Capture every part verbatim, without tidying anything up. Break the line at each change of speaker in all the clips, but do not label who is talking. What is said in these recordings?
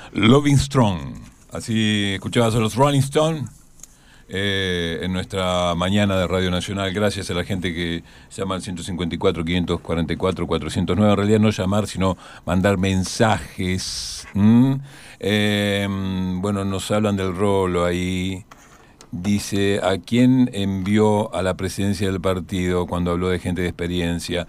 Loving Strong. Así escuchabas a los Rolling Stones eh, en nuestra mañana de Radio Nacional. Gracias a la gente que llama al ciento cincuenta y cuatro, quinientos cuarenta y cuatro, cuatrocientos nueve. En realidad no llamar, sino mandar mensajes. ¿Mm? Eh, bueno, nos hablan del rolo ahí. Dice, ¿a quién envió a la presidencia del partido cuando habló de gente de experiencia?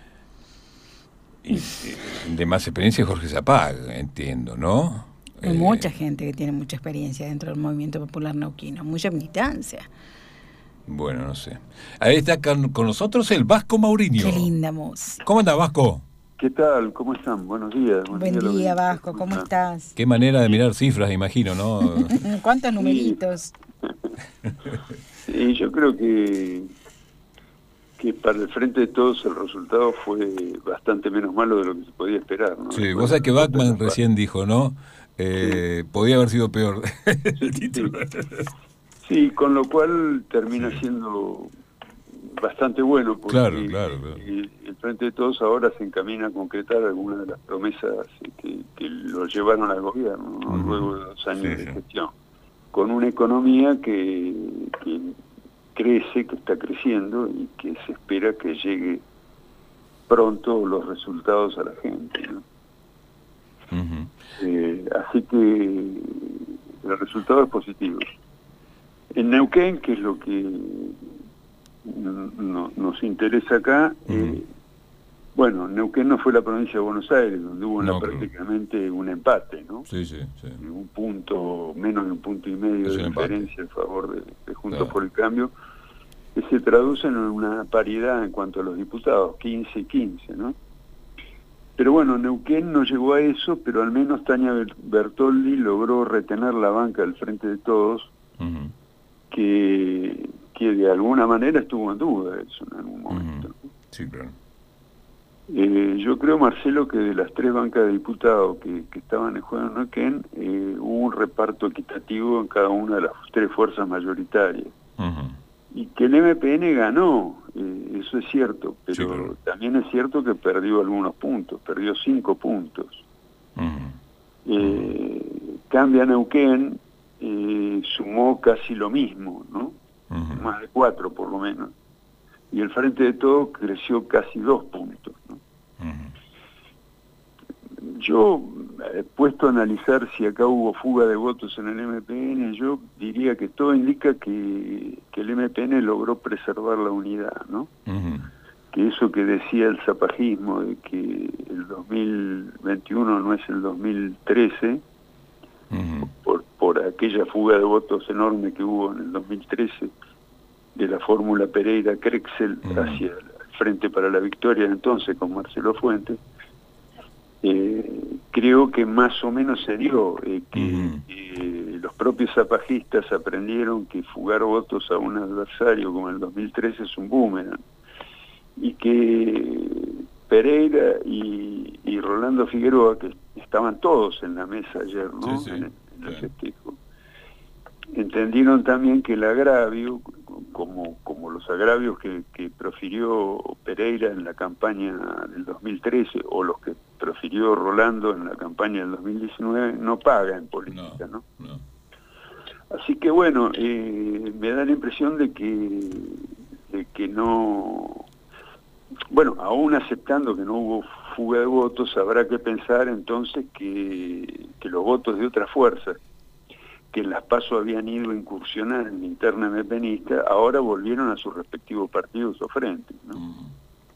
Y, de más experiencia Jorge Zapag, entiendo, ¿no?
Hay
eh,
mucha gente que tiene mucha experiencia dentro del movimiento popular neuquino, mucha militancia.
Bueno, no sé. Ahí está con, con nosotros el Vasco Mauriño.
Qué linda música.
¿Cómo anda, Vasco?
¿Qué tal? ¿Cómo están? Buenos días.
Buen día, día Vasco. ¿Cómo, ¿Cómo estás?
Qué manera de mirar cifras, imagino, ¿no?
¿Cuántos numeritos?
Sí, yo creo que que para el Frente de Todos el resultado fue bastante menos malo de lo que se podía esperar, ¿no?
Sí, vos sabés que Bachmann recién dijo, ¿no? Eh, sí. Podía haber sido peor el
sí,
título.
Sí. sí, con lo cual termina sí. siendo bastante bueno, porque
claro, claro, claro.
el Frente de Todos ahora se encamina a concretar algunas de las promesas que, que lo llevaron al gobierno, ¿no? Uh-huh. Luego de dos años sí, de gestión, sí. con una economía que, que crece, que está creciendo y que se espera que llegue pronto los resultados a la gente, ¿no?
Uh-huh.
eh, así que el resultado es positivo. En Neuquén, que es lo que no, no, nos interesa acá, uh-huh. eh, bueno, Neuquén no fue la provincia de Buenos Aires, donde hubo no, prácticamente claro. un empate, ¿no?
Sí, sí, sí.
Un punto, menos de un punto y medio es de diferencia en favor de, de Juntos claro. por el Cambio, que se traducen en una paridad en cuanto a los diputados, quince y quince, ¿no? Pero bueno, Neuquén no llegó a eso, pero al menos Tania Bertoldi logró retener la banca del Frente de Todos, uh-huh. que, que de alguna manera estuvo en duda eso en algún momento.
Uh-huh. Sí, claro.
Eh, yo creo, Marcelo, que de las tres bancas de diputados que, que estaban en juego en Neuquén, eh, hubo un reparto equitativo en cada una de las tres fuerzas mayoritarias.
Uh-huh.
Y que el M P N ganó, eh, eso es cierto, pero, sí, pero también es cierto que perdió algunos puntos, perdió cinco puntos.
Uh-huh.
Eh, Cambia Neuquén, eh, sumó casi lo mismo, ¿no?
Uh-huh.
Más de cuatro por lo menos. Y el Frente de Todos creció casi dos puntos, ¿no?
Uh-huh.
Yo, eh, puesto a analizar si acá hubo fuga de votos en el M P N, yo diría que todo indica que, que el M P N logró preservar la unidad, ¿no?
Uh-huh.
Que eso que decía el zapajismo, de que el dos mil veintiuno no es el dos mil trece,
uh-huh.
por, por aquella fuga de votos enorme que hubo en el dos mil trece, de la fórmula Pereira-Crexel uh-huh. hacia el Frente para la Victoria, entonces con Marcelo Fuentes, eh, creo que más o menos se dio, eh, que
uh-huh.
eh, los propios zapajistas aprendieron que fugar votos a un adversario como el dos mil trece es un boomerang, y que Pereira y, y Rolando Figueroa, que estaban todos en la mesa ayer, ¿no?
Sí, sí,
en, en el
sí.
festejo, entendieron también que el agravio, como, como los agravios que, que profirió Pereira en la campaña del dos mil trece o los que profirió Rolando en la campaña del dos mil diecinueve, no paga en política, ¿no?
no, no.
Así que bueno, eh, me da la impresión de que, de que no... Bueno, aún aceptando que no hubo fuga de votos, habrá que pensar entonces que, que los votos de otras fuerzas que en las PASO habían ido a incursionar en la interna mepenista, ahora volvieron a sus respectivos partidos o frentes, ¿no?
Uh-huh.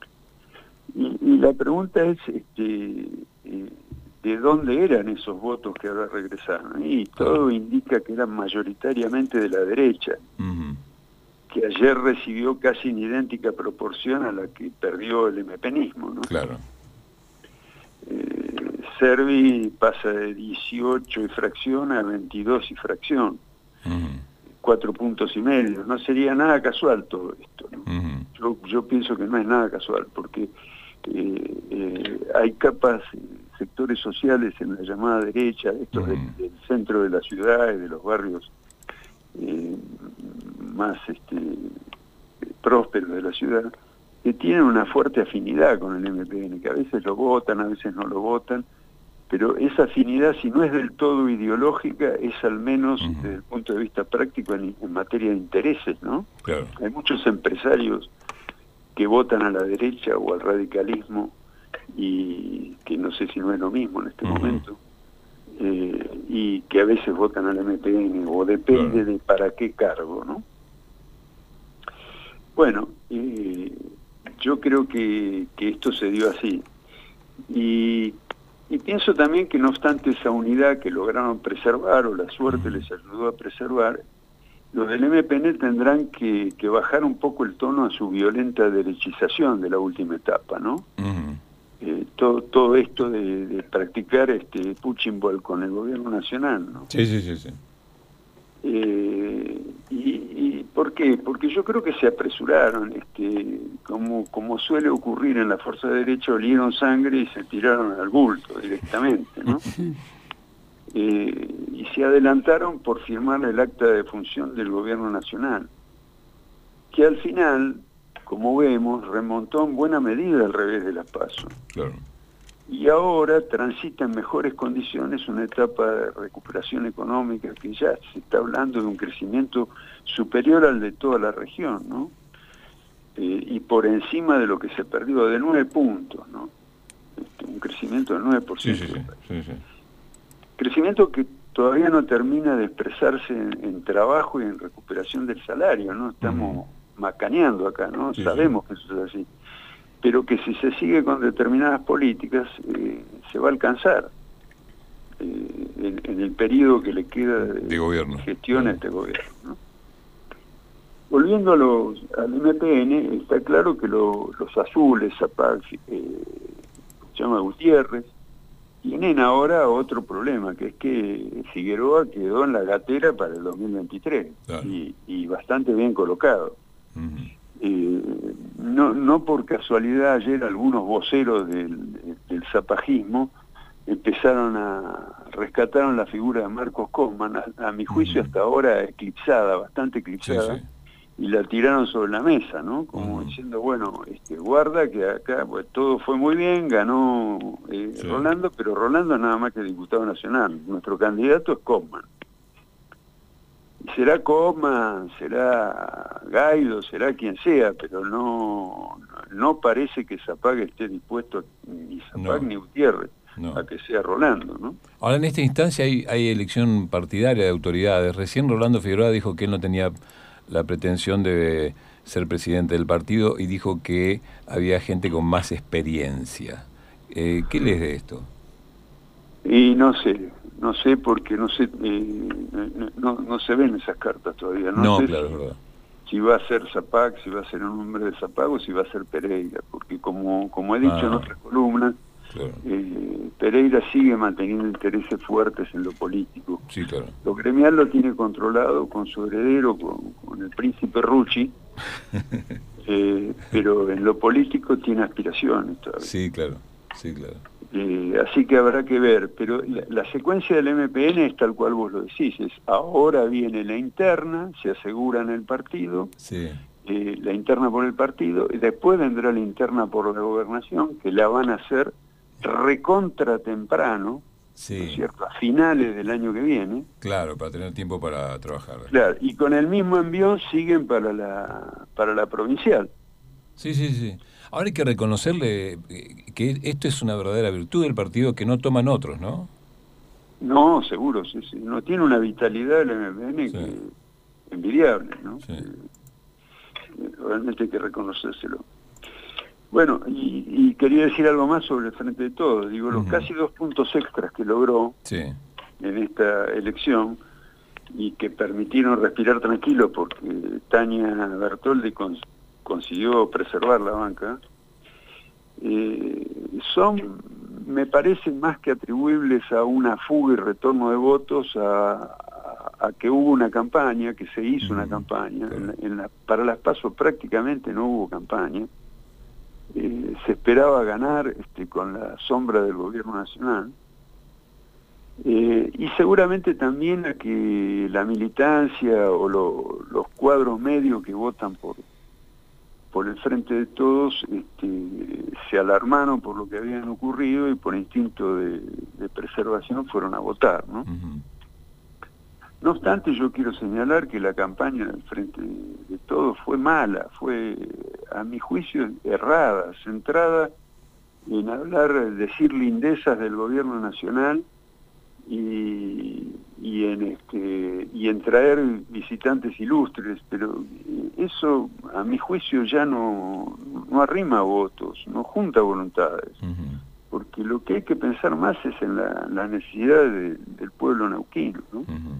Y, y la pregunta es, este, eh, ¿de dónde eran esos votos que ahora regresaron? Y todo uh-huh. indica que eran mayoritariamente de la derecha,
uh-huh.
que ayer recibió casi en idéntica proporción a la que perdió el mepenismo, ¿no?
Claro.
Eh, Servi pasa de dieciocho y fracción a veintidós y fracción,
uh-huh.
cuatro puntos y medio. No sería nada casual todo esto, ¿no?
Uh-huh.
Yo, yo pienso que no es nada casual, porque eh, eh, hay capas, sectores sociales en la llamada derecha, estos uh-huh. del, del centro de la ciudad y de los barrios eh, más este, prósperos de la ciudad, que tienen una fuerte afinidad con el M P N, que a veces lo votan, a veces no lo votan, pero esa afinidad, si no es del todo ideológica, es al menos uh-huh. desde el punto de vista práctico en, en materia de intereses, ¿no?
Claro.
Hay muchos empresarios que votan a la derecha o al radicalismo, y que no sé si no es lo mismo en este uh-huh. momento, eh, y que a veces votan al M P N, o depende claro. de para qué cargo, ¿no? Bueno, eh, yo creo que, que esto se dio así. Y, y pienso también que no obstante esa unidad que lograron preservar, o la suerte les ayudó a preservar, los del M P N tendrán que, que bajar un poco el tono a su violenta derechización de la última etapa, ¿no? Uh-huh. eh, todo, todo esto de, de practicar este punching ball con el gobierno nacional, ¿no?
Sí, sí, sí, sí.
Eh, y, y ¿por qué? Porque yo creo que se apresuraron, este, como, como suele ocurrir en la fuerza de derecha, olieron sangre y se tiraron al bulto directamente, ¿no? eh, y se adelantaron por firmar el acta de función del gobierno nacional, que al final, como vemos, remontó en buena medida al revés de las PASO.
Claro.
Y ahora transita en mejores condiciones una etapa de recuperación económica que ya se está hablando de un crecimiento superior al de toda la región, ¿no? Eh, y por encima de lo que se perdió, de nueve puntos, ¿no? Este, un crecimiento del nueve por ciento.
Sí, sí, sí, sí.
Crecimiento que todavía no termina de expresarse en, en trabajo y en recuperación del salario, ¿no? Estamos uh-huh. macaneando acá, ¿no? Sí, Sabemos sí. que eso es así. Pero que si se sigue con determinadas políticas, eh, se va a alcanzar eh, en, en el periodo que le queda de,
de gobierno.
gestión a este gobierno, ¿no? Volviendo a los, al M P N, está claro que lo, los azules, Zapag, eh, se llama Gutiérrez, tienen ahora otro problema, que es que Figueroa quedó en la gatera para el dos mil veintitrés, claro. y, y bastante bien colocado. Uh-huh. Eh, no, no por casualidad ayer algunos voceros del, del zapajismo empezaron a rescataron la figura de Marcos Kaufmann, a, a mi juicio uh-huh. hasta ahora eclipsada, bastante eclipsada, sí, sí. y la tiraron sobre la mesa, ¿no? Como uh-huh. diciendo, bueno, este, guarda que acá pues todo fue muy bien, ganó eh, sí. Rolando, pero Rolando nada más que diputado nacional, nuestro candidato es Kaufmann. Será Kaufmann, será Gaido, será quien sea, pero no no parece que Zapag esté dispuesto, ni Zapag no. ni Gutiérrez, no. a que sea Rolando, ¿no?
Ahora, en esta instancia hay, hay elección partidaria de autoridades. Recién Rolando Figueroa dijo que él no tenía la pretensión de ser presidente del partido y dijo que había gente con más experiencia. Eh, ¿Qué lees de esto?
Y no sé, no sé porque no sé, eh, no, no se ven esas cartas todavía. No,
no
sé
claro,
si,
es verdad.
Si va a ser Zapag, si va a ser un hombre de Zapag o si va a ser Pereira, porque como, como he dicho ah, en otras columnas, claro. eh, Pereira sigue manteniendo intereses fuertes en lo político.
Sí, claro.
Lo gremial lo tiene controlado con su heredero, con, con el príncipe Rucci, eh, pero en lo político tiene aspiraciones todavía.
Sí, claro, sí, claro.
Eh, así que habrá que ver, pero la, la secuencia del M P N es tal cual vos lo decís, es ahora viene la interna, se asegura en el partido,
sí.
eh, la interna por el partido, y después vendrá la interna por la gobernación, que la van a hacer recontra temprano,
sí.
¿no es cierto?, a finales del año que viene.
Claro, para tener tiempo para trabajar.
Claro, y con el mismo envión siguen para la, para la provincial.
Sí, sí, sí. Ahora hay que reconocerle que esto es una verdadera virtud del partido que no toman otros, ¿no?
No, seguro, sí, sí. No tiene una vitalidad el M P N sí. que envidiable, ¿no? Sí. Realmente hay que reconocérselo. Bueno, y, y quería decir algo más sobre el Frente de Todos. Digo, los uh-huh. casi dos puntos extras que logró
sí.
en esta elección y que permitieron respirar tranquilo porque Tania Bertoldi con consiguió preservar la banca, eh, son, me parecen más que atribuibles a una fuga y retorno de votos, a, a, a que hubo una campaña, que se hizo mm, una campaña, claro. en la, en la, para las PASO prácticamente no hubo campaña, eh, se esperaba ganar este, con la sombra del gobierno nacional, eh, y seguramente también a que la militancia o lo, los cuadros medios que votan por por el Frente de Todos este, se alarmaron por lo que habían ocurrido y por instinto de, de preservación fueron a votar, ¿no? Uh-huh. No obstante, yo quiero señalar que la campaña del Frente de Todos fue mala, fue, a mi juicio, errada, centrada en hablar, decir lindezas del gobierno nacional y, y en este y en traer visitantes ilustres, pero eso a mi juicio ya no, no arrima votos, no junta voluntades, uh-huh. porque lo que hay que pensar más es en la, la necesidad de, del pueblo neuquino, ¿no? Uh-huh.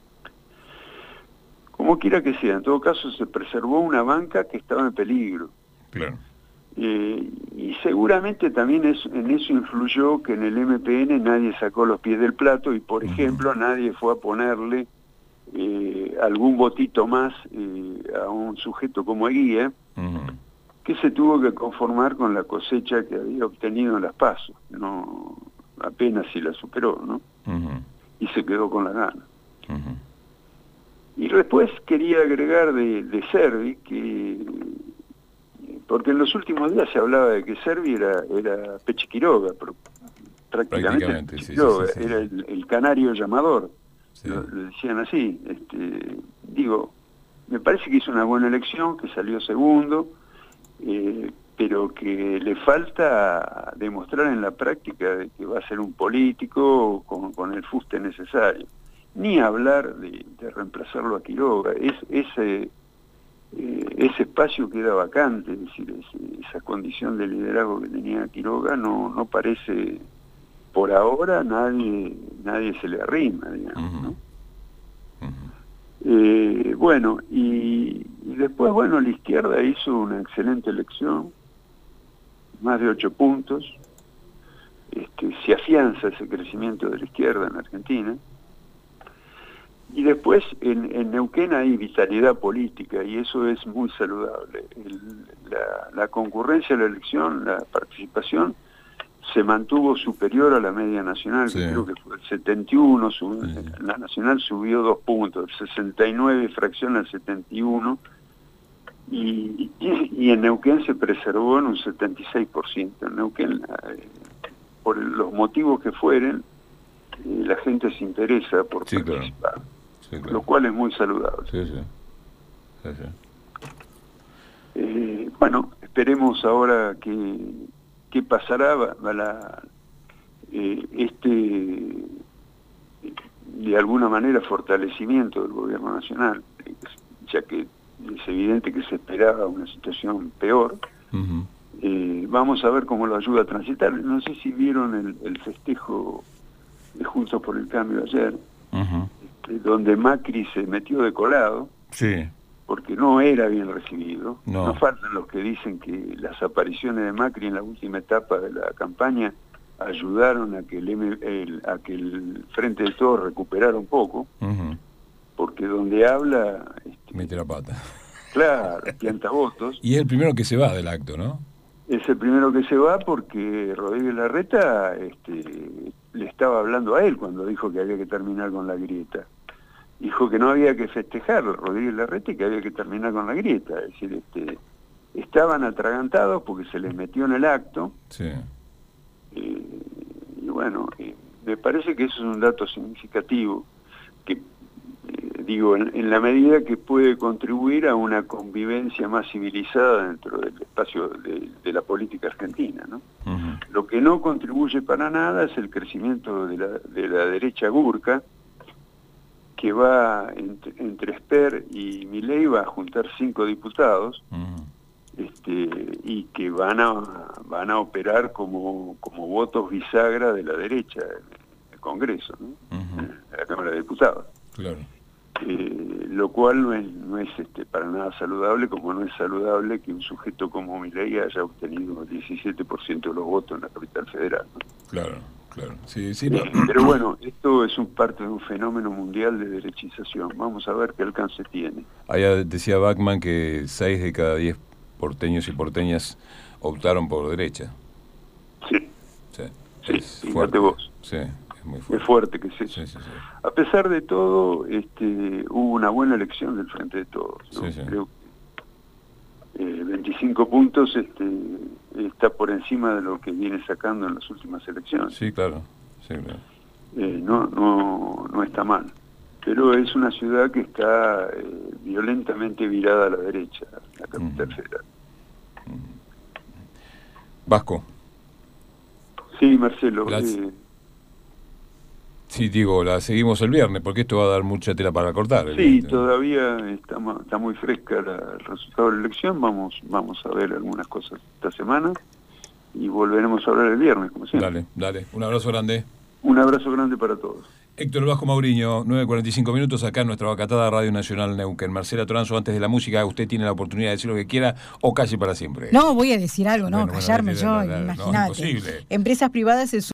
Como quiera que sea, en todo caso se preservó una banca que estaba en peligro.
Claro.
Eh, y seguramente también es, en eso influyó que en el M P N nadie sacó los pies del plato y, por uh-huh. ejemplo, nadie fue a ponerle eh, algún votito más eh, a un sujeto como Eguía, uh-huh. que se tuvo que conformar con la cosecha que había obtenido en las PASO, no, apenas si la superó, ¿no? Uh-huh. Y se quedó con la gana. Uh-huh. Y después quería agregar de, de Servi que... porque en los últimos días se hablaba de que Servi era, era Peche Quiroga, pero prácticamente, prácticamente Peche Quiroga, sí, sí, sí, era el, el canario llamador, sí. lo, lo decían así. Este, digo, me parece que hizo una buena elección, que salió segundo, eh, pero que le falta demostrar en la práctica de que va a ser un político con, con el fuste necesario. Ni hablar de, de reemplazarlo a Quiroga, es, ese... Eh, ese espacio queda vacante, es decir, ese, esa condición de liderazgo que tenía Quiroga no, no parece, por ahora, nadie nadie se le arrima, digamos, uh-huh. ¿no? Uh-huh. Eh, bueno, y, y después, bueno, la izquierda hizo una excelente elección, más de ocho puntos, este, se afianza ese crecimiento de la izquierda en Argentina. Y después en, en Neuquén hay vitalidad política y eso es muy saludable. El, la, la concurrencia a la elección, la participación, se mantuvo superior a la media nacional, sí. que creo que fue el setenta y uno, sub, sí. la nacional subió dos puntos, el sesenta y nueve fracción al setenta y uno, y, y, y en Neuquén se preservó en un setenta y seis por ciento. En Neuquén, eh, por los motivos que fueren, eh, la gente se interesa por sí, participar. Claro. Sí, claro. Lo cual es muy saludable.
Sí, sí. Sí, sí.
Eh, bueno, esperemos ahora que qué pasará va, va la, eh, este de alguna manera fortalecimiento del gobierno nacional, eh, ya que es evidente que se esperaba una situación peor. Uh-huh. Eh, vamos a ver cómo lo ayuda a transitar. No sé si vieron el, el festejo de Juntos por el Cambio ayer. Uh-huh. Donde Macri se metió de colado,
sí.
porque no era bien recibido.
No.
No faltan los que dicen que las apariciones de Macri en la última etapa de la campaña ayudaron a que el, el, a que el Frente de Todos recuperara un poco, uh-huh. porque donde habla... Este,
mete la pata.
Claro, pianta votos.
Y es el primero que se va del acto, ¿no?
Es el primero que se va porque Rodríguez Larreta este, le estaba hablando a él cuando dijo que había que terminar con la grieta. Dijo que no había que festejar Rodríguez Larreta y que había que terminar con la grieta. Es decir, este, estaban atragantados porque se les metió en el acto.
Sí.
Eh, y bueno, eh, me parece que eso es un dato significativo que, eh, digo, en, en la medida que puede contribuir a una convivencia más civilizada dentro del espacio de, de la política argentina, ¿no? Uh-huh. Lo que no contribuye para nada es el crecimiento de la, de la derecha gurka, que va entre, entre Esper y Milei va a juntar cinco diputados, uh-huh. este, y que van a van a operar como, como votos bisagra de la derecha en el Congreso, ¿no? Uh-huh. En la Cámara de Diputados.
Claro.
Eh, lo cual no es, no es este, para nada saludable, como no es saludable que un sujeto como Milei haya obtenido el diecisiete por ciento de los votos en la capital federal, ¿no?
Claro, claro. Sí, sí,
eh, no. Pero bueno, esto es un parte de un fenómeno mundial de derechización. Vamos a ver qué alcance tiene.
Allá decía Bachman que seis de cada diez porteños y porteñas optaron por derecha.
Sí.
Sí,
sí
es fuerte.
Vos.
Sí. Muy fuerte.
Es fuerte que es eso.
Sí, sí, sí.
A pesar de todo, este, hubo una buena elección del Frente de Todos, ¿no?
Sí, sí.
Creo eh, veinticinco puntos este, está por encima de lo que viene sacando en las últimas elecciones.
Sí, claro. Sí, claro.
Eh, no, no, no está mal. Pero es una ciudad que está eh, violentamente virada a la derecha, la capital uh-huh. federal.
Vasco.
Sí, Marcelo.
Las...
Eh,
sí, digo, la seguimos el viernes, porque esto va a dar mucha tela para cortar.
Sí, todavía está, está muy fresca la, el resultado de la elección. Vamos, vamos a ver algunas cosas esta semana y volveremos a hablar el viernes, como siempre.
Dale, dale. Un abrazo grande.
Un abrazo grande para todos.
Héctor Vasco Mauriño, nueve cuarenta y cinco minutos, acá en nuestra vacatada Radio Nacional Neuquén. Marcela Toranzo, antes de la música, usted tiene la oportunidad de decir lo que quiera o calle para siempre.
No, voy a decir algo, no,
bueno,
callarme
bueno,
yo,
no,
imagínate.
No, imposible.
Empresas privadas se